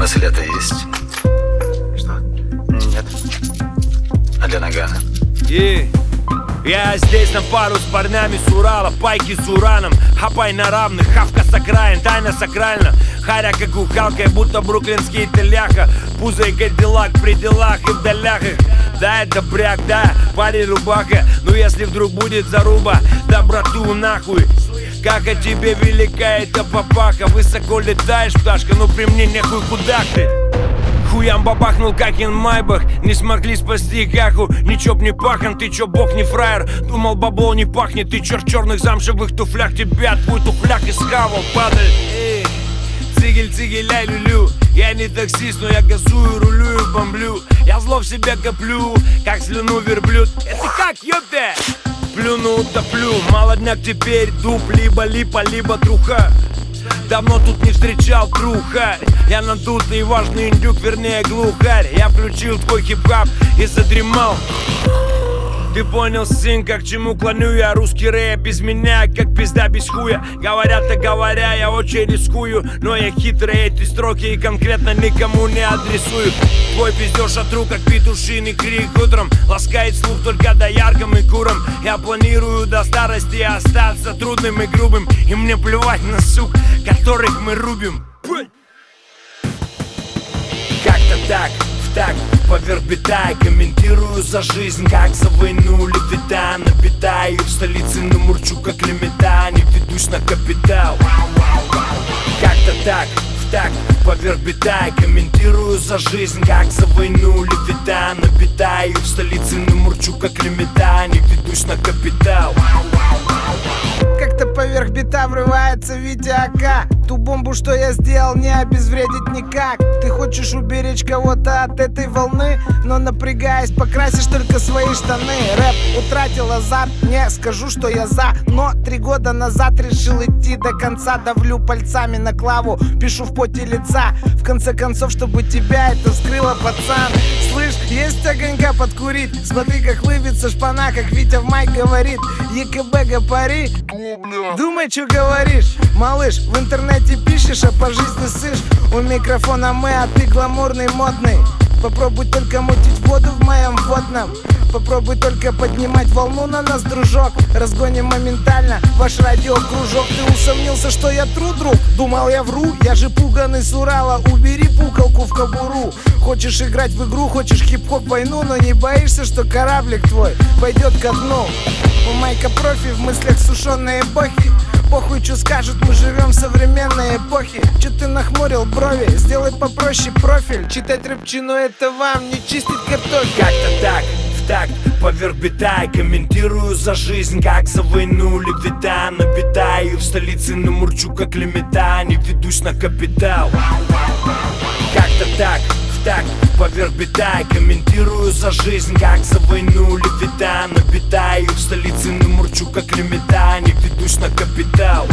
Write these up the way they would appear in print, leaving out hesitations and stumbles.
мысль это есть? Что? Нет. А для Нагана? Я здесь на пару с парнями с Урала, пайки с ураном, хапай на равных, хавка с окраин, тайна сакральна. Харя как ухалка, будто бруклинский теляха, пузо и кадиллак при делах и в долях их. Да, это бряк, да, парень рубака, но если вдруг будет заруба, да брату нахуй. Как о тебе велика эта папаха, высоко летаешь, пташка, но при мне нехуй куда ты. Хуям бабахнул, как инмайбах, не смогли спасти каху. Ничего б не пахан, ты чё, бог не фраер? Думал, бабло не пахнет, ты чё в черных замшевых туфлях. Тебя твой туфляк искавал, падаль. Цигель, цигель, ай, люлю. Я не таксист, но я газую, рулю и бомблю. Я зло в себя коплю, как слюну верблюд. Это как, ёпта? Плюну, утоплю, молодняк теперь дуб. Либо липа, либо труха. Давно тут не встречал трухарь. Я надутый важный индюк, вернее глухарь. Я включил твой хип-хап и задремал. Ты понял, сын, как к чему клоню я? Русский рэп без меня, как пизда без хуя. Говорят, и говоря, я очень рискую, но я хитрый, эти строки и конкретно никому не адресую. Твой пиздеж отру, как петушиный крик утром. Ласкает слух только дояркам и курам. Я планирую до старости остаться трудным и грубым. И мне плевать на сук, которых мы рубим. Как-то так, в так, поверх бита. Комментирую за жизнь, как за войну. Левита, набитаю в столице, но мурчу, как лимита. Не ведусь на капитал. Как-то так, в так, поверх бита. Комментирую за жизнь, как за войну. Левита, набитаю в столице, но мурчу, как лимита. Не ведусь на капитал. Как-то поверх бита врывается Витя АК. Ту бомбу, что я сделал, не обезвредить никак. Ты хочешь уберечь кого-то от этой волны, но напрягаясь, покрасишь только свои штаны. Рэп утратил азарт, не скажу, что я за, но 3 года назад решил идти до конца. Давлю пальцами на клаву, пишу в поте лица. В конце концов, чтобы тебя это скрыло, пацан. Слышь, есть огонька подкурить? Смотри, как лыбится шпана, как Витя в майк говорит. ЕКБ гапари. Думай, что говоришь, малыш. В интернете пишешь, а по жизни сышь. У микрофона мы, а ты гламурный, модный. Попробуй только мутить воду в моем водном. Попробуй только поднимать волну на нас, дружок. Разгоним моментально ваш радиокружок. Ты усомнился, что я тру, друг? Думал, я вру, я же пуганый с Урала. Убери пукалку в кобуру. Хочешь играть в игру, хочешь хип-хоп войну, но не боишься, что кораблик твой пойдет ко дну. У Майка профи, в мыслях сушеные эпохи. Похуй, что скажут, мы живем в современной эпохе. Че ты нахмурил брови? Сделай попроще профиль. Читать рэпчину это вам, не чистить картофель. Как-то так, в так, поверх бита. Комментирую за жизнь, как за войну. Левита, набитаю в столице, но мурчу, как лимита. Не ведусь на капитал. Как-то так, в так, поверх бита. Комментирую за жизнь, как за войну. Левита, набитаю в столице, но мурчу, как лимита. Не ведусь на капитал.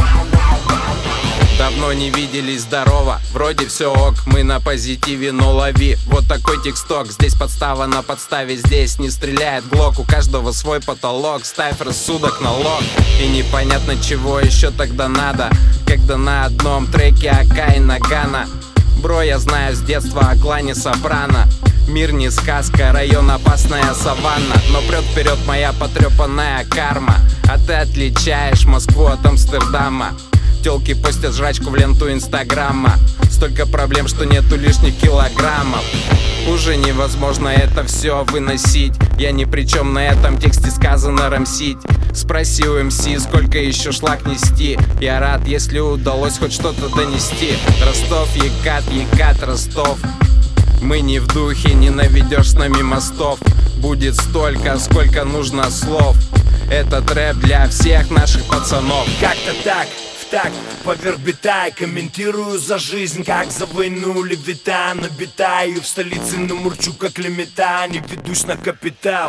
Давно не виделись, здорово, вроде все ок. Мы на позитиве, но лови вот такой тексток. Здесь подстава на подставе, здесь не стреляет глок. У каждого свой потолок, ставь рассудок на лог. И непонятно, чего еще тогда надо, когда на одном треке АК и Нагана. Бро, я знаю с детства о клане Сопрано. Мир не сказка, район опасная саванна. Но прет вперед моя потрепанная карма. А ты отличаешь Москву от Амстердама. Тёлки постят жрачку в ленту инстаграма. Столько проблем, что нету лишних килограммов. Уже невозможно это все выносить. Я ни при чем, на этом тексте сказано рамсить. Спроси у МС, сколько еще шлак нести. Я рад, если удалось хоть что-то донести. Ростов, Екат, Екат, Ростов. Мы не в духе, не наведешь с нами мостов. Будет столько, сколько нужно слов. Этот рэп для всех наших пацанов. Как-то так, в так, поверх бита. Комментирую за жизнь, как за войну. Левита, набитаю в столице, но мурчу, как лимита. Не ведусь на капитал.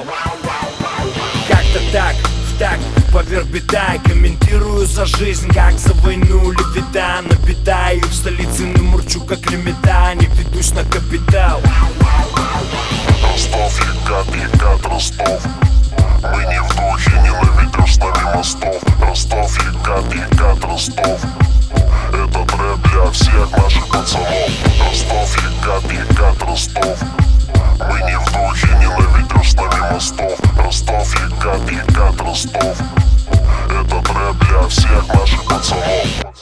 Как-то так, в так, поверх бита. Комментирую за жизнь, как за войну. Левита, набитаю в столице, но мурчу, как лимита. Не ведусь на капитал. Ростов, Екат, Екат, Ростов. Мы не в духе, не наведешь с нами мостов. Ростов, Екат, Екат, Ростов. Этот рэп для всех наших пацанов. Ростов, Екат. Ростов. Мы не в духе, ненавидишь с нами мостов. Ростов, Екат, Ростов. Это трэп для всех наших пацанов.